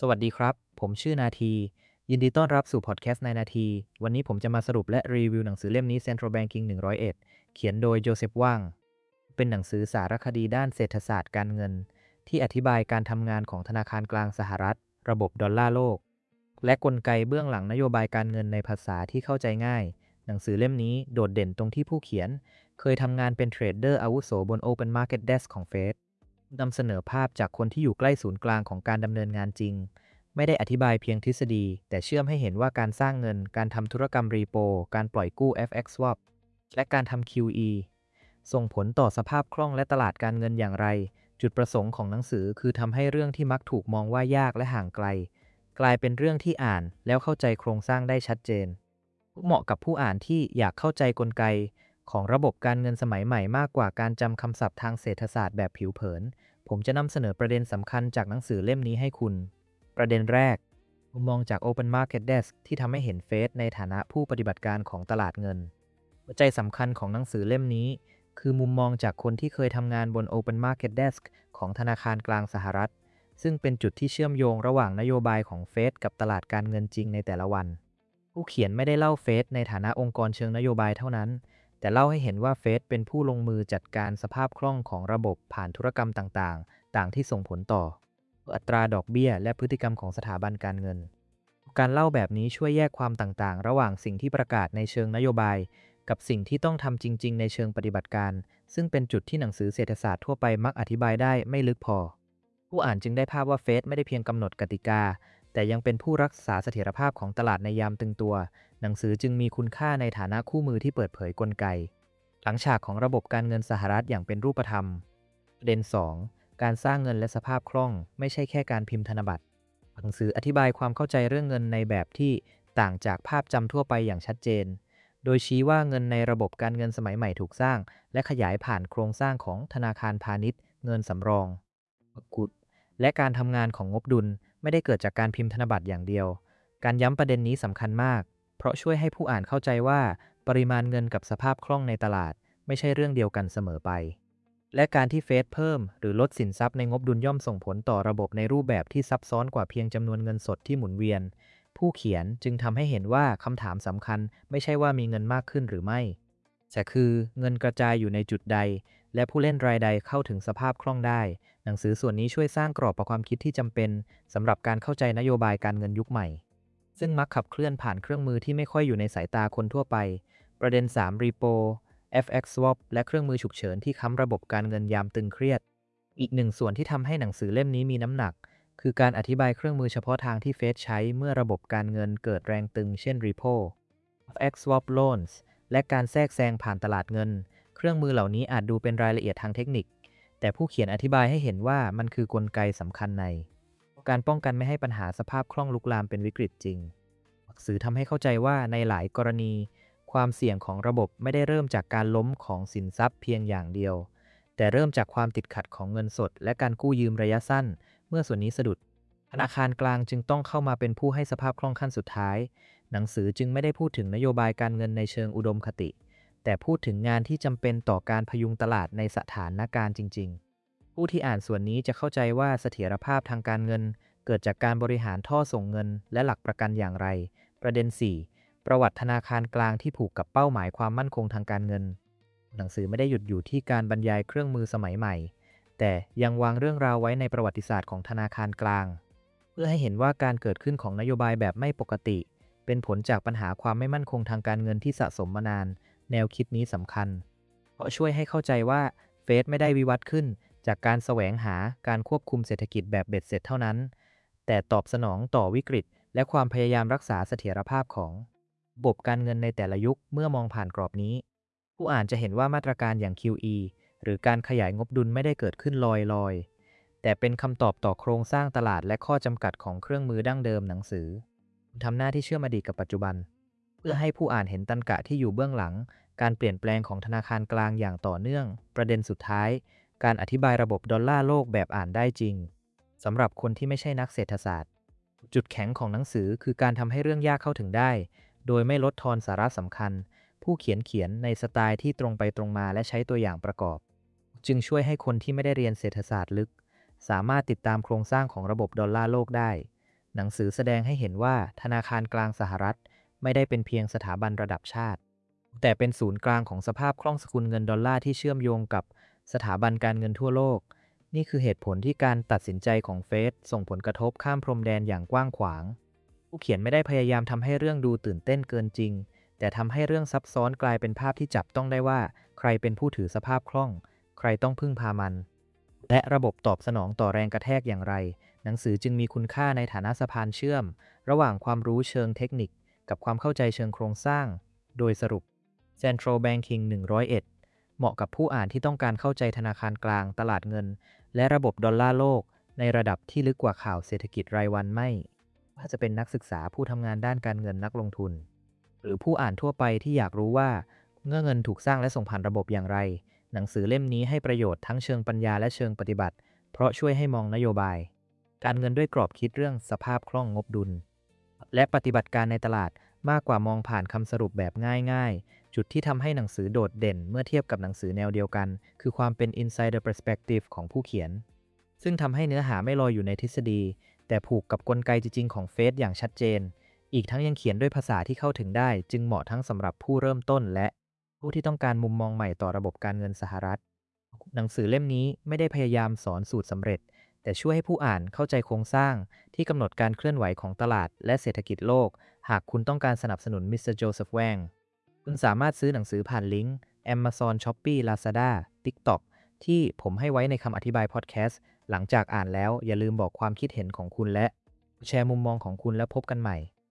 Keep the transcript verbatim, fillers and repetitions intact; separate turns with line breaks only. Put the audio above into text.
สวัสดีครับผมชื่อนาทียินดีต้อนรับสู่พอดแคสต์ในนาทีวันนี้ผมจะมาสรุปและรีวิวหนังสือเล่มนี้ Central Banking หนึ่งร้อยเอ็ดเขียนโดยโจเซฟว่างเป็นหนังสือสารคดีด้านเศรษฐศาสตร์การเงินที่อธิบายการทำงานของธนาคารกลางสหรัฐระบบดอลลาร์โลกและกลไกเบื้องหลังนโยบายการเงินในภาษาที่เข้าใจง่ายหนังสือเล่มนี้โดดเด่นตรงที่ผู้เขียนเคยทำงานเป็นเทรดเดอร์อาวุโสบน Open Market Desk ของเฟดนำเสนอภาพจากคนที่อยู่ใกล้ศูนย์กลางของการดำเนินงานจริง ไม่ได้อธิบายเพียงทฤษฎีแต่เชื่อมให้เห็นว่าการสร้างเงินการทำธุรกรรมรีโปการปล่อยกู้ เอฟ เอ็กซ์ Swap และการทำ คิว อี ส่งผลต่อสภาพคล่องและตลาดการเงินอย่างไรจุดประสงค์ของหนังสือคือทำให้เรื่องที่มักถูกมองว่ายากและห่างไกลกลายเป็นเรื่องที่อ่านแล้วเข้าใจโครงสร้างได้ชัดเจนเหมาะกับผู้อ่านที่อยากเข้าใจกลไกของระบบการเงินสมัยใหม่มากกว่าการจำคำศัพท์ทางเศรษฐศาสตร์แบบผิวเผินผมจะนำเสนอประเด็นสำคัญจากหนังสือเล่มนี้ให้คุณ ประเด็นแรกมุมมองจาก Open Market Desk ที่ทำให้เห็นเฟดในฐานะผู้ปฏิบัติการของตลาดเงินหัวใจสำคัญของหนังสือเล่มนี้คือมุมมองจากคนที่เคยทำงานบน Open Market Desk ของธนาคารกลางสหรัฐซึ่งเป็นจุดที่เชื่อมโยงระหว่างนโยบายของเฟดกับตลาดการเงินจริงในแต่ละวันผู้เขียนไม่ได้เล่าเฟดในฐานะองค์กรเชิงนโยบายเท่านั้นแต่เล่าให้เห็นว่าเฟดเป็นผู้ลงมือจัดการสภาพคล่องของระบบผ่านธุรกรรมต่างๆต่างที่ส่งผลต่ออัตราดอกเบี้ยและพฤติกรรมของสถาบันการเงินการเล่าแบบนี้ช่วยแยกความต่างๆระหว่างสิ่งที่ประกาศในเชิงนโยบายกับสิ่งที่ต้องทำจริงๆในเชิงปฏิบัติการซึ่งเป็นจุดที่หนังสือเศรษฐศาสตร์ทั่วไปมักอธิบายได้ไม่ลึกพอผู้อ่านจึงได้ภาพว่าเฟดไม่ได้เพียงกำหนดกติกาแต่ยังเป็นผู้รักษาเสถียรภาพของตลาดในยามตึงตัวหนังสือจึงมีคุณค่าในฐานะคู่มือที่เปิดเผยกลไกหลังฉากของระบบการเงินสหรัฐอย่างเป็นรูปธรรมประเด็นสองการสร้างเงินและสภาพคล่องไม่ใช่แค่การพิมพ์ธนบัตรหนังสืออธิบายความเข้าใจเรื่องเงินในแบบที่ต่างจากภาพจำทั่วไปอย่างชัดเจนโดยชี้ว่าเงินในระบบการเงินสมัยใหม่ถูกสร้างและขยายผ่านโครงสร้างของธนาคารพาณิชย์เงินสำรองกุดและการทำงานของงบดุลไม่ได้เกิดจากการพิมพ์ธนบัตรอย่างเดียวการย้ำประเด็นนี้สำคัญมากเพราะช่วยให้ผู้อ่านเข้าใจว่าปริมาณเงินกับสภาพคล่องในตลาดไม่ใช่เรื่องเดียวกันเสมอไปและการที่เฟดเพิ่มหรือลดสินทรัพย์ในงบดุลย่อมส่งผลต่อระบบในรูปแบบที่ซับซ้อนกว่าเพียงจำนวนเงินสดที่หมุนเวียนผู้เขียนจึงทำให้เห็นว่าคำถามสำคัญไม่ใช่ว่ามีเงินมากขึ้นหรือไม่แต่คือเงินกระจายอยู่ในจุดใดและผู้เล่นรายใดเข้าถึงสภาพคล่องได้หนังสือส่วนนี้ช่วยสร้างกรอบความคิดที่จำเป็นสำหรับการเข้าใจนโยบายการเงินยุคใหม่ซึ่งมักขับเคลื่อนผ่านเครื่องมือที่ไม่ค่อยอยู่ในสายตาคนทั่วไปประเด็นสาม Repoเอฟ เอ็กซ์ Swap และเครื่องมือฉุกเฉินที่ค้ำระบบการเงินยามตึงเครียดอีกหนึ่งส่วนที่ทำให้หนังสือเล่มนี้มีน้ำหนักคือการอธิบายเครื่องมือเฉพาะทางที่เฟดใช้เมื่อระบบการเงินเกิดแรงตึงเช่น Repo เอฟ เอ็กซ์ Swap Loans และการแทรกแซงผ่านตลาดเงินเครื่องมือเหล่านี้อาจดูเป็นรายละเอียดทางเทคนิคแต่ผู้เขียนอธิบายให้เห็นว่ามันคือกลไกสำคัญในการป้องกันไม่ให้ปัญหาสภาพคล่องลุกลามเป็นวิกฤตจริงหนังสือทำให้เข้าใจว่าในหลายกรณีความเสี่ยงของระบบไม่ได้เริ่มจากการล้มของสินทรัพย์เพียงอย่างเดียวแต่เริ่มจากความติดขัดของเงินสดและการกู้ยืมระยะสั้นเมื่อส่วนนี้สะดุดธนาคารกลางจึงต้องเข้ามาเป็นผู้ให้สภาพคล่องขั้นสุดท้ายหนังสือจึงไม่ได้พูดถึงนโยบายการเงินในเชิงอุดมคติแต่พูดถึงงานที่จำเป็นต่อการพยุงตลาดในสถานการณ์จริงๆผู้ที่อ่านส่วนนี้จะเข้าใจว่าเสถียรภาพทางการเงินเกิดจากการบริหารท่อส่งเงินและหลักประกันอย่างไรประเด็นสี่ประวัติธนาคารกลางที่ผูกกับเป้าหมายความมั่นคงทางการเงินหนังสือไม่ได้หยุดอยู่ที่การบรรยายเครื่องมือสมัยใหม่แต่ยังวางเรื่องราวไว้ในประวัติศาสตร์ของธนาคารกลางเพื่อให้เห็นว่าการเกิดขึ้นของนโยบายแบบไม่ปกติเป็นผลจากปัญหาความไม่มั่นคงทางการเงินที่สะสมมานานแนวคิดนี้สำคัญเพราะช่วยให้เข้าใจว่าเฟดไม่ได้วิวัฒน์ขึ้นจากการแสวงหาการควบคุมเศรษฐกิจแบบเบ็ดเสร็จเท่านั้นแต่ตอบสนองต่อวิกฤตและความพยายามรักษาเสถียรภาพของระบบการเงินในแต่ละยุคเมื่อมองผ่านกรอบนี้ผู้อ่านจะเห็นว่ามาตรการอย่าง คิว อี หรือการขยายงบดุลไม่ได้เกิดขึ้นลอยๆแต่เป็นคำตอบต่อโครงสร้างตลาดและข้อจำกัดของเครื่องมือดั้งเดิมหนังสือทำหน้าที่เชื่อมอดีตกับปัจจุบันเพื่อให้ผู้อ่านเห็นตรรกะที่อยู่เบื้องหลังการเปลี่ยนแปลงของธนาคารกลางอย่างต่อเนื่องประเด็นสุดท้ายการอธิบายระบบดอลลาร์โลกแบบอ่านได้จริงสำหรับคนที่ไม่ใช่นักเศรษฐศาสตร์จุดแข็งของหนังสือคือการทำให้เรื่องยากเข้าถึงได้โดยไม่ลดทอนสาระสำคัญผู้เขียนเขียนในสไตล์ที่ตรงไปตรงมาและใช้ตัวอย่างประกอบจึงช่วยให้คนที่ไม่ได้เรียนเศรษฐศาสตร์ลึกสามารถติดตามโครงสร้างของระบบดอลลาร์โลกได้หนังสือแสดงให้เห็นว่าธนาคารกลางสหรัฐไม่ได้เป็นเพียงสถาบันระดับชาติแต่เป็นศูนย์กลางของสภาพคล่องสกุลเงินดอลลาร์ที่เชื่อมโยงกับสถาบันการเงินทั่วโลกนี่คือเหตุผลที่การตัดสินใจของเฟดส่งผลกระทบข้ามพรมแดนอย่างกว้างขวางผู้เขียนไม่ได้พยายามทำให้เรื่องดูตื่นเต้นเกินจริงแต่ทำให้เรื่องซับซ้อนกลายเป็นภาพที่จับต้องได้ว่าใครเป็นผู้ถือสภาพคล่องใครต้องพึ่งพามันและระบบตอบสนองต่อแรงกระแทกอย่างไรหนังสือจึงมีคุณค่าในฐานะสะพานเชื่อมระหว่างความรู้เชิงเทคนิคกับความเข้าใจเชิงโครงสร้างโดยสรุป Central Banking หนึ่งร้อยเอ็ดเหมาะกับผู้อ่านที่ต้องการเข้าใจธนาคารกลางตลาดเงินและระบบดอลลาร์โลกในระดับที่ลึกกว่าข่าวเศรษฐกิจรายวันไม่ว่าจะเป็นนักศึกษาผู้ทำงานด้านการเงินนักลงทุนหรือผู้อ่านทั่วไปที่อยากรู้ว่าเมื่อเงินถูกสร้างและส่งผ่านระบบอย่างไรหนังสือเล่มนี้ให้ประโยชน์ทั้งเชิงปัญญาและเชิงปฏิบัติเพราะช่วยให้มองนโยบายการเงินด้วยกรอบคิดเรื่องสภาพคล่องงบดุลและปฏิบัติการในตลาดมากกว่ามองผ่านคำสรุปแบบง่ายๆจุดที่ทำให้หนังสือโดดเด่นเมื่อเทียบกับหนังสือแนวเดียวกันคือความเป็น insider perspective ของผู้เขียนซึ่งทำให้เนื้อหาไม่ลอยอยู่ในทฤษฎีแต่ผูกกับกลไกจริงๆของเฟดอย่างชัดเจนอีกทั้งยังเขียนด้วยภาษาที่เข้าถึงได้จึงเหมาะทั้งสำหรับผู้เริ่มต้นและผู้ที่ต้องการมุมมองใหม่ต่อระบบการเงินสหรัฐหนังสือเล่มนี้ไม่ได้พยายามสอนสูตรสำเร็จแต่ช่วยให้ผู้อ่านเข้าใจโครงสร้างที่กำหนดการเคลื่อนไหวของตลาดและเศรษฐกิจโลกหากคุณต้องการสนับสนุนมิสเตอร์โจเซฟแวงคุณสามารถซื้อหนังสือผ่านลิงก์ Amazon Shopee Lazada TikTok ที่ผมให้ไว้ในคำอธิบายพอดแคสต์หลังจากอ่านแล้วอย่าลืมบอกความคิดเห็นของคุณและแชร์มุมมองของคุณแล้วพบกันใหม่